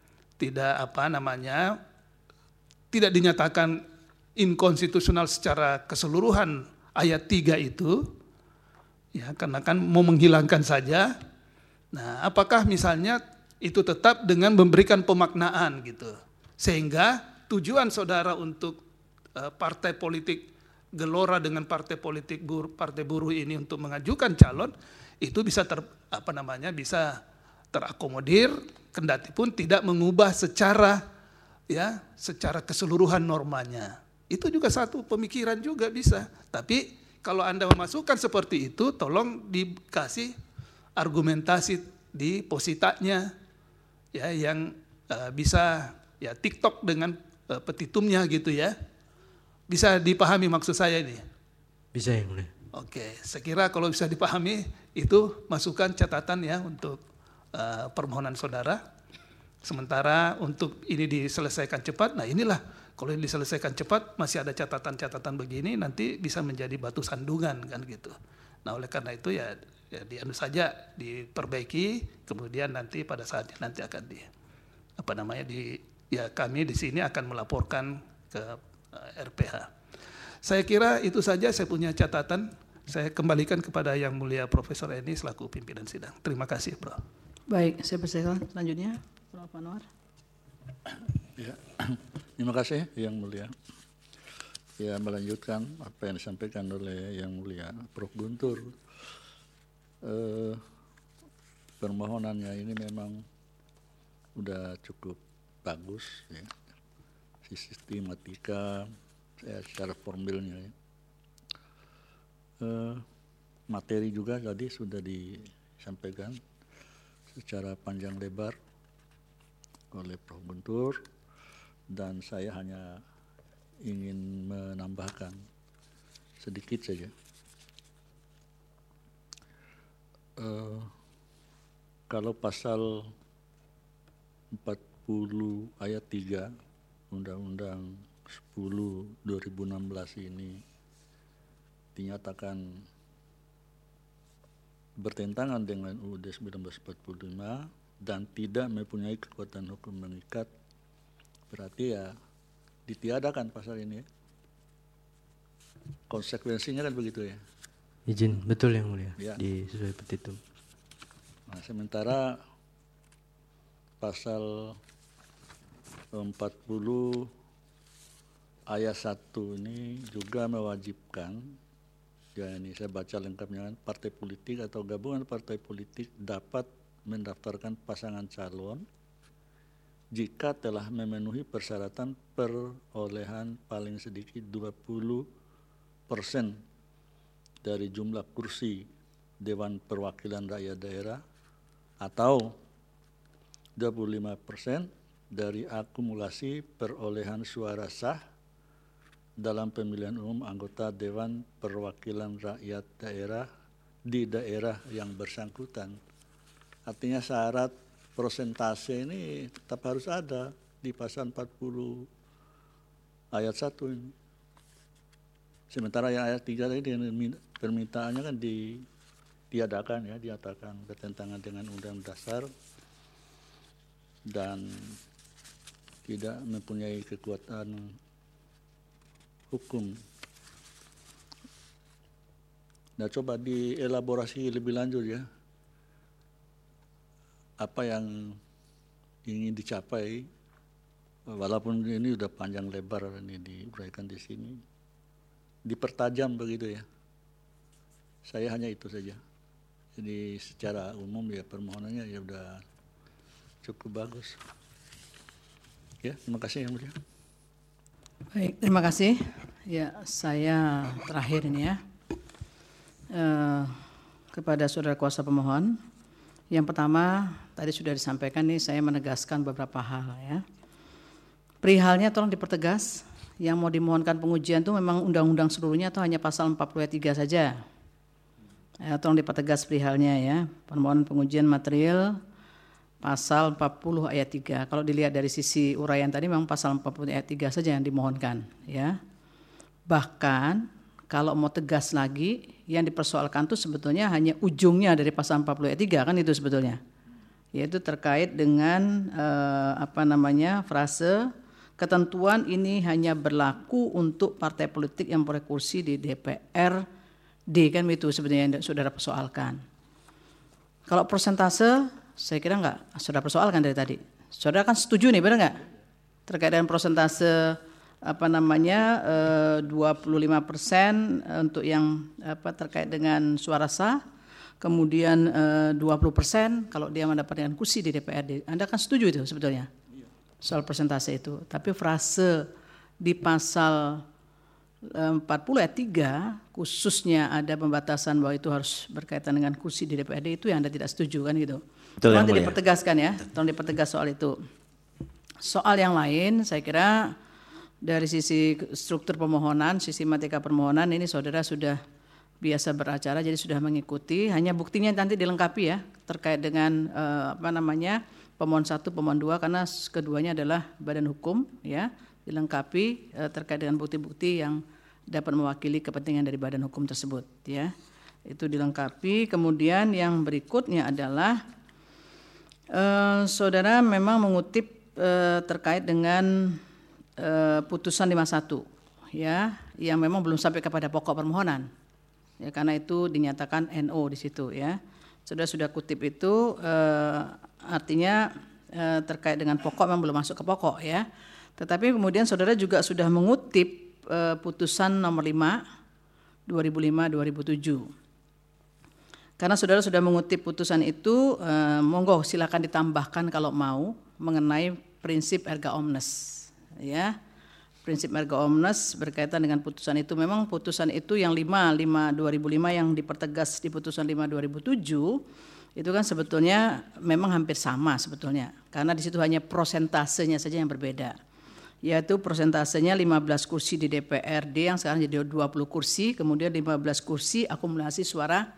tidak dinyatakan inkonstitusional secara keseluruhan ayat 3 itu, ya karena kan mau menghilangkan saja. Nah, apakah misalnya itu tetap dengan memberikan pemaknaan gitu, sehingga tujuan saudara untuk partai politik Gelora dengan partai politik partai buruh ini untuk mengajukan calon itu bisa bisa terakomodir, kendati pun tidak mengubah secara keseluruhan normanya. Itu juga satu pemikiran juga bisa. Tapi kalau Anda memasukkan seperti itu, tolong dikasih argumentasi di positanya ya, yang bisa ya TikTok dengan petitumnya gitu ya. Bisa dipahami maksud saya ini? Bisa yang mulia. Oke, saya kira kalau bisa dipahami itu masukan catatan ya untuk permohonan saudara. Sementara untuk ini diselesaikan cepat, nah inilah kalau ini diselesaikan cepat masih ada catatan-catatan begini nanti bisa menjadi batu sandungan kan gitu. Nah oleh karena itu ya dianu saja diperbaiki, kemudian nanti pada saatnya nanti akan kami di sini akan melaporkan ke RPH. Saya kira itu saja saya punya catatan. Saya kembalikan kepada Yang Mulia Profesor Eni selaku pimpinan sidang. Terima kasih, Bro. Baik, saya persilakan selanjutnya, Prof. Anwar. Ya, terima kasih Yang Mulia. Ya, melanjutkan apa yang disampaikan oleh Yang Mulia Prof. Guntur. Permohonannya ini memang udah cukup bagus ya. Sistematika secara formilnya ya. Materi juga tadi sudah disampaikan secara panjang lebar oleh Prof. Guntur, dan saya hanya ingin menambahkan sedikit saja. Kalau pasal 40 ayat 3 Undang-Undang 10 2016 ini dinyatakan bertentangan dengan UUD 1945 dan tidak mempunyai kekuatan hukum mengikat, berarti ya ditiadakan pasal ini ya. Konsekuensinya kan begitu ya. Izin, betul Yang Mulia, ya. Sesuai petitum. Nah, sementara pasal 40 ayat 1 ini juga mewajibkan, ya ini saya baca lengkapnya, partai politik atau gabungan partai politik dapat mendaftarkan pasangan calon jika telah memenuhi persyaratan perolehan paling sedikit 20% dari jumlah kursi Dewan Perwakilan Rakyat Daerah atau 25% dari akumulasi perolehan suara sah dalam pemilihan umum anggota Dewan Perwakilan Rakyat Daerah di daerah yang bersangkutan. Artinya syarat persentase ini tetap harus ada di pasal 40 ayat 1 ini. Sementara yang ayat 3 tadi permintaannya kan ditiadakan ya, dinyatakan bertentangan dengan Undang-Undang Dasar dan tidak mempunyai kekuatan hukum. Nah, coba dielaborasi lebih lanjut ya. Apa yang ingin dicapai, walaupun ini sudah panjang lebar ini diuraikan di sini, dipertajam begitu ya. Saya hanya itu saja. Jadi secara umum ya permohonannya ya sudah cukup bagus. Ya, terima kasih Yang Mulia. Baik, terima kasih. Ya, saya terakhir ini ya. Kepada saudara kuasa pemohon. Yang pertama, tadi sudah disampaikan nih, saya menegaskan beberapa hal ya. Perihalnya tolong dipertegas, yang mau dimohonkan pengujian itu memang undang-undang seluruhnya atau hanya pasal 40 ayat 3 saja? Tolong dipertegas perihalnya ya. Permohonan pengujian material pasal 40 ayat 3. Kalau dilihat dari sisi uraian tadi memang pasal 40 ayat 3 saja yang dimohonkan ya. Bahkan kalau mau tegas lagi yang dipersoalkan itu sebetulnya hanya ujungnya dari pasal 40 ayat 3 kan itu sebetulnya. Yaitu terkait dengan frase ketentuan ini hanya berlaku untuk partai politik yang memperoleh kursi di DPRD kan itu sebenarnya yang saudara persoalkan. Kalau persentase saya kira enggak saudara persoalkan dari tadi. Saudara kan setuju nih, benar enggak? Terkait dengan persentase 25% untuk yang terkait dengan suara sah, kemudian 20% kalau dia mendapatkan kursi di DPRD. Anda kan setuju itu sebetulnya soal persentase itu. Tapi frase di pasal 40 ayat 3 khususnya ada pembatasan bahwa itu harus berkaitan dengan kursi di DPRD, itu yang Anda tidak setuju kan gitu. Tolong dipertegaskan ya, tolong dipertegas soal itu. Soal yang lain saya kira dari sisi struktur permohonan, sistematika permohonan ini saudara sudah biasa beracara jadi sudah mengikuti, hanya buktinya nanti dilengkapi ya terkait dengan pemohon 1, pemohon 2 karena keduanya adalah badan hukum ya. Dilengkapi terkait dengan bukti-bukti yang dapat mewakili kepentingan dari badan hukum tersebut ya. Itu dilengkapi. Kemudian yang berikutnya adalah saudara memang mengutip terkait dengan putusan 51 ya yang memang belum sampai kepada pokok permohonan. Ya karena itu dinyatakan NO di situ ya. Saudara sudah kutip itu artinya terkait dengan pokok memang belum masuk ke pokok ya. Tetapi kemudian saudara juga sudah mengutip putusan nomor 5 2005-2007. Karena saudara sudah mengutip putusan itu, monggo silakan ditambahkan kalau mau mengenai prinsip erga omnes. Ya, prinsip erga omnes berkaitan dengan putusan itu. Memang putusan itu yang 5/2005 yang dipertegas di putusan 5/2007 itu kan sebetulnya memang hampir sama sebetulnya. Karena di situ hanya prosentasenya saja yang berbeda. Yaitu prosentasenya 15 kursi di DPRD yang sekarang jadi 20 kursi, kemudian 15 kursi akumulasi suara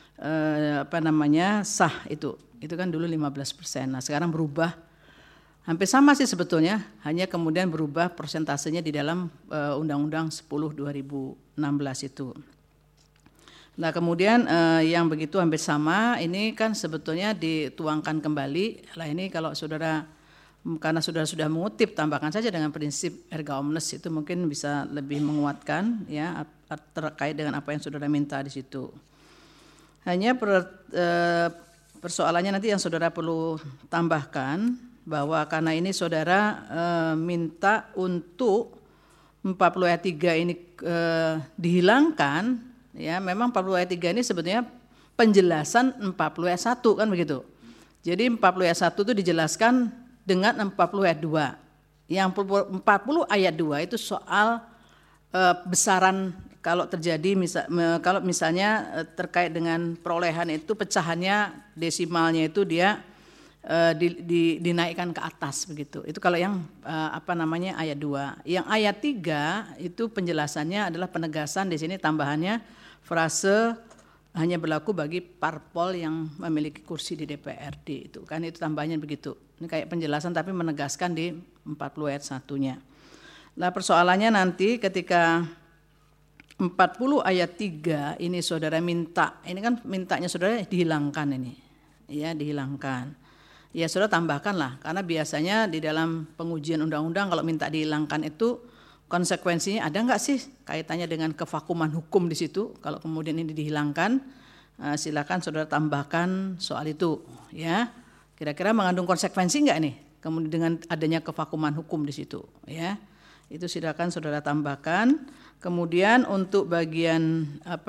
sah itu kan dulu 15%. Nah sekarang berubah hampir sama sih sebetulnya, hanya kemudian berubah persentasenya di dalam Undang-Undang 10/2016 itu. Nah kemudian yang begitu hampir sama ini kan sebetulnya dituangkan kembali. Lah ini kalau saudara karena sudah mengutip, tambahkan saja dengan prinsip erga omnes itu mungkin bisa lebih menguatkan ya terkait dengan apa yang saudara minta di situ. Hanya persoalannya nanti yang saudara perlu tambahkan bahwa karena ini saudara minta untuk 40 ayat 3 ini dihilangkan ya, memang 40 ayat 3 ini sebetulnya penjelasan 40 ayat 1 kan begitu. Jadi 40 ayat 1 itu dijelaskan dengan 40 ayat 2. Yang 40 ayat 2 itu soal besaran kalau terjadi kalau misalnya terkait dengan perolehan itu pecahannya desimalnya itu dia dinaikkan ke atas begitu. Itu kalau yang ayat 2. Yang ayat 3 itu penjelasannya adalah penegasan di sini tambahannya frase hanya berlaku bagi parpol yang memiliki kursi di DPRD itu kan, itu tambahnya begitu. Ini kayak penjelasan tapi menegaskan di 40 ayat 1-nya. Nah persoalannya nanti ketika 40 ayat 3 ini saudara minta, ini kan mintanya saudara dihilangkan ini. Ya dihilangkan. Ya saudara tambahkanlah, karena biasanya di dalam pengujian undang-undang kalau minta dihilangkan itu konsekuensinya ada enggak sih kaitannya dengan kevakuman hukum di situ? Kalau kemudian ini dihilangkan, silakan saudara tambahkan soal itu, ya. Kira-kira mengandung konsekuensi enggak nih? Kemudian dengan adanya kevakuman hukum di situ, ya. Itu silakan saudara tambahkan. Kemudian untuk bagian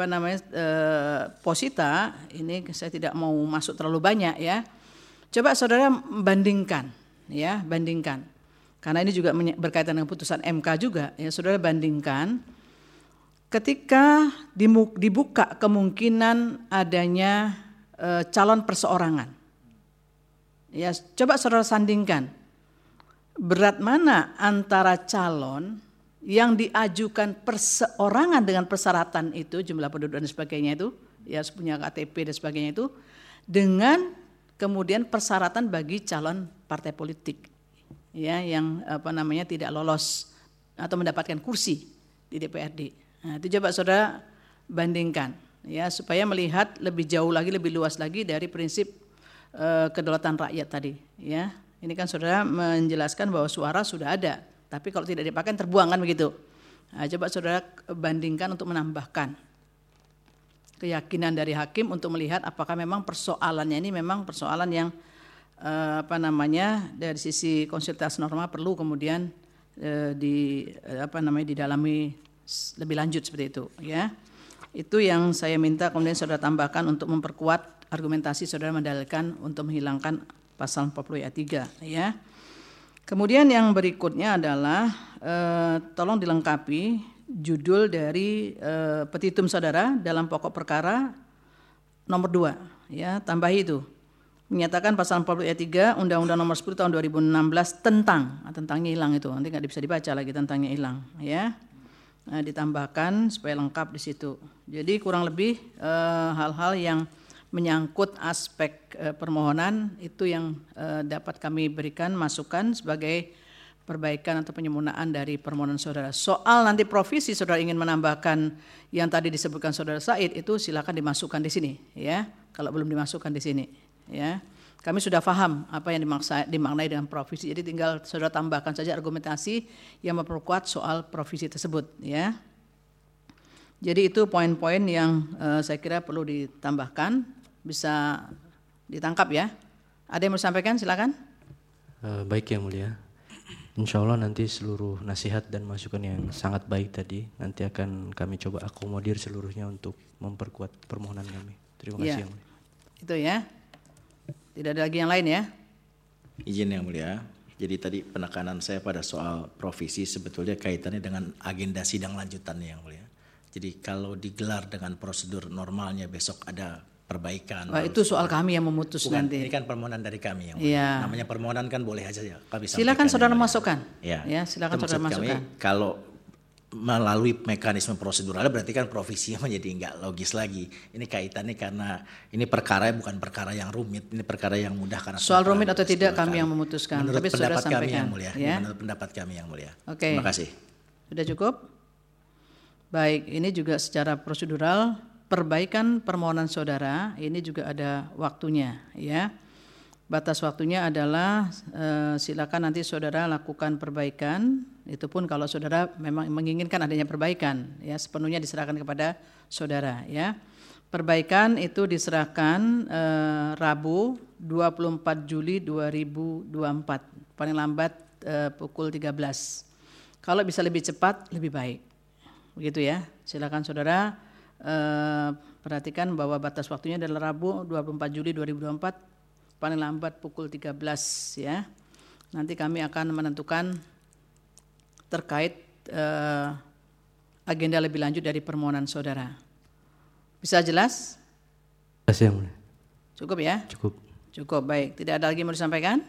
posita ini saya tidak mau masuk terlalu banyak, ya. Coba saudara bandingkan, ya, bandingkan. Karena ini juga berkaitan dengan putusan MK juga, ya saudara bandingkan ketika dibuka kemungkinan adanya calon perseorangan. Ya, coba saudara sandingkan berat mana antara calon yang diajukan perseorangan dengan persyaratan itu, jumlah penduduk dan sebagainya itu, ya punya KTP dan sebagainya itu, dengan kemudian persyaratan bagi calon partai politik ya yang tidak lolos atau mendapatkan kursi di DPRD. Nah, itu coba saudara bandingkan ya supaya melihat lebih jauh lagi, lebih luas lagi dari prinsip kedaulatan rakyat tadi ya. Ini kan saudara menjelaskan bahwa suara sudah ada, tapi kalau tidak dipakai terbuang kan begitu. Nah, coba saudara bandingkan untuk menambahkan keyakinan dari hakim untuk melihat apakah memang persoalannya ini memang persoalan yang dari sisi konsultasi norma perlu kemudian didalami lebih lanjut seperti itu ya. Itu yang saya minta kemudian saudara tambahkan untuk memperkuat argumentasi saudara mendalilkan untuk menghilangkan pasal 40 ayat 3 ya. Kemudian yang berikutnya adalah tolong dilengkapi judul dari petitum saudara dalam pokok perkara nomor 2 ya, tambahi itu. Menyatakan pasal 40 ayat 3 Undang-Undang nomor 10 tahun 2016 tentangnya hilang itu. Nanti enggak bisa dibaca lagi tentangnya hilang ya. Nah, ditambahkan supaya lengkap di situ. Jadi kurang lebih hal-hal yang menyangkut aspek permohonan itu yang dapat kami berikan masukan sebagai perbaikan atau penyempurnaan dari permohonan saudara. Soal nanti provisi saudara ingin menambahkan yang tadi disebutkan saudara Said itu silakan dimasukkan di sini ya. Kalau belum dimasukkan di sini ya. Kami sudah paham apa yang dimaknai dengan provisi. Jadi tinggal saudara tambahkan saja argumentasi yang memperkuat soal provisi tersebut ya. Jadi itu poin-poin yang saya kira perlu ditambahkan, bisa ditangkap ya. Ada yang mau disampaikan silakan. Baik yang mulia. Insya Allah nanti seluruh nasihat dan masukan yang sangat baik tadi nanti akan kami coba akomodir seluruhnya untuk memperkuat permohonan kami. Terima kasih yang mulia. Itu ya. Tidak ada lagi yang lain ya. Izin yang mulia. Jadi tadi penekanan saya pada soal provisi sebetulnya kaitannya dengan agenda sidang lanjutannya yang mulia. Jadi kalau digelar dengan prosedur normalnya besok ada perbaikan. Wah, itu soal kami yang memutus nanti. Ini kan permohonan dari kami yang ya. Namanya permohonan kan boleh aja ya. Silakan saudara masukkan. Ya, silakan saudara masukkan. Kalau melalui mekanisme prosedural berarti kan provisinya menjadi enggak logis lagi. Ini kaitannya karena ini perkara bukan perkara yang rumit, ini perkara yang mudah karena soal rumit atau tidak kami yang memutuskan. Menurut tapi pendapat saudara kami sampaikan yang mulia. ya? Menurut pendapat kami yang mulia. Oke. Terima kasih. Sudah cukup? Baik, ini juga secara prosedural perbaikan permohonan saudara ini juga ada waktunya ya. Batas waktunya adalah silakan nanti saudara lakukan perbaikan, itu pun kalau saudara memang menginginkan adanya perbaikan ya, sepenuhnya diserahkan kepada saudara ya. Perbaikan itu diserahkan Rabu 24 Juli 2024 paling lambat pukul 13. Kalau bisa lebih cepat lebih baik. Begitu ya. Silakan saudara perhatikan bahwa batas waktunya adalah Rabu 24 Juli 2024 paling lambat pukul 13 ya. Nanti kami akan menentukan terkait agenda lebih lanjut dari permohonan saudara. Bisa jelas? Terima kasih yang mulia. Cukup ya? Cukup. Cukup, baik. Tidak ada lagi yang mau disampaikan?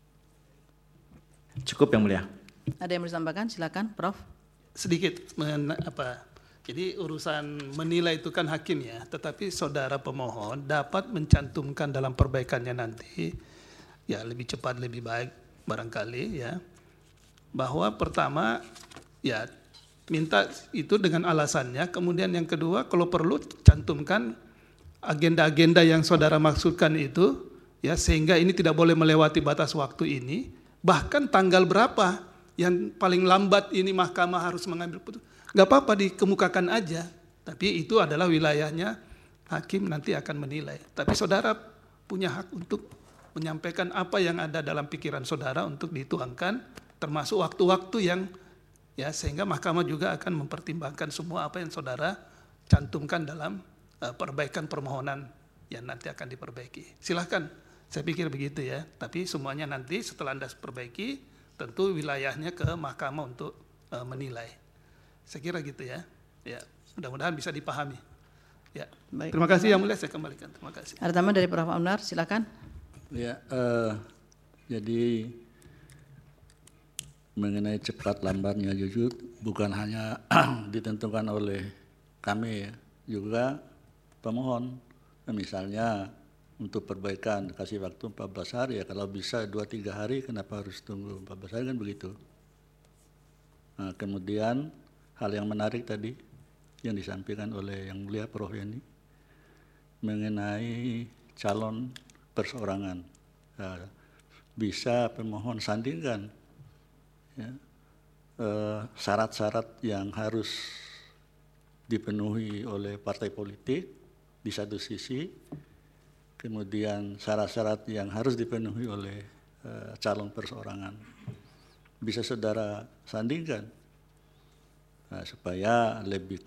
Cukup yang mulia. Ada yang mau disampaikan? Silakan, Prof. Sedikit jadi urusan menilai itu kan hakim ya, tetapi saudara pemohon dapat mencantumkan dalam perbaikannya nanti, ya lebih cepat lebih baik barangkali ya, bahwa pertama ya minta itu dengan alasannya, kemudian yang kedua kalau perlu cantumkan agenda-agenda yang saudara maksudkan itu, ya sehingga ini tidak boleh melewati batas waktu ini, bahkan tanggal berapa yang paling lambat ini mahkamah harus mengambil putusan. Gak apa-apa dikemukakan aja, tapi itu adalah wilayahnya hakim nanti akan menilai. Tapi saudara punya hak untuk menyampaikan apa yang ada dalam pikiran saudara untuk dituangkan, termasuk waktu-waktu yang ya sehingga mahkamah juga akan mempertimbangkan semua apa yang saudara cantumkan dalam perbaikan permohonan yang nanti akan diperbaiki. Silahkan, saya pikir begitu ya. Tapi semuanya nanti setelah Anda perbaiki, tentu wilayahnya ke mahkamah untuk menilai. Saya kira gitu ya. Ya, mudah-mudahan bisa dipahami. Ya. Baik. Terima kasih yang mulia, saya kembalikan. Terima kasih. Ada tambahan dari Prof. Amnar, silakan. Ya, jadi mengenai cepat lambatnya jujur bukan hanya ditentukan oleh kami ya, juga pemohon. Misalnya untuk perbaikan kasih waktu 14 hari, ya kalau bisa 2-3 hari, kenapa harus tunggu 14 hari, kan begitu. Nah, kemudian hal yang menarik tadi yang disampaikan oleh Yang Mulia Prof. Yani mengenai calon perseorangan. Bisa pemohon sandingkan ya, syarat-syarat yang harus dipenuhi oleh partai politik di satu sisi, kemudian syarat-syarat yang harus dipenuhi oleh calon perseorangan. Bisa saudara sandingkan supaya lebih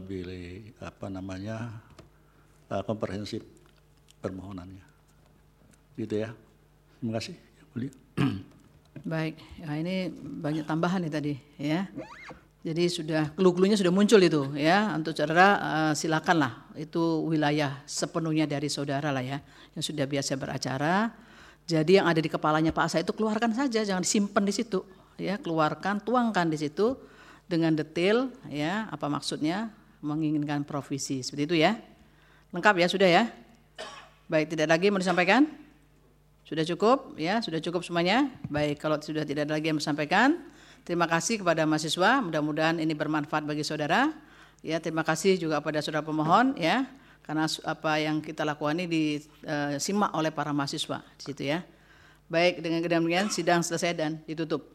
komprehensif permohonannya. Gitu ya. Terima kasih, Yang Mulia. Baik, ya ini banyak tambahan nih tadi ya. Jadi sudah clue-cluenya sudah muncul itu ya. Untuk saudara silakanlah, itu wilayah sepenuhnya dari saudara lah ya, yang sudah biasa beracara. Jadi yang ada di kepalanya Pak Asa itu keluarkan saja, jangan disimpan di situ ya, keluarkan, tuangkan di situ dengan detail ya, apa maksudnya menginginkan provisi seperti itu ya. Lengkap ya, sudah ya. Baik, tidak lagi mau disampaikan? Sudah cukup ya, sudah cukup semuanya. Baik, kalau sudah tidak ada lagi yang disampaikan, terima kasih kepada mahasiswa. Mudah-mudahan ini bermanfaat bagi saudara. Ya, terima kasih juga pada saudara pemohon ya, karena apa yang kita lakukan ini disimak oleh para mahasiswa di situ ya. Baik, dengan demikian sidang selesai dan ditutup.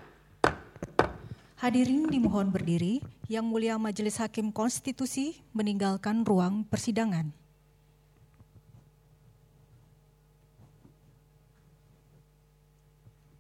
Hadirin dimohon berdiri. Yang Mulia Majelis Hakim Konstitusi meninggalkan ruang persidangan.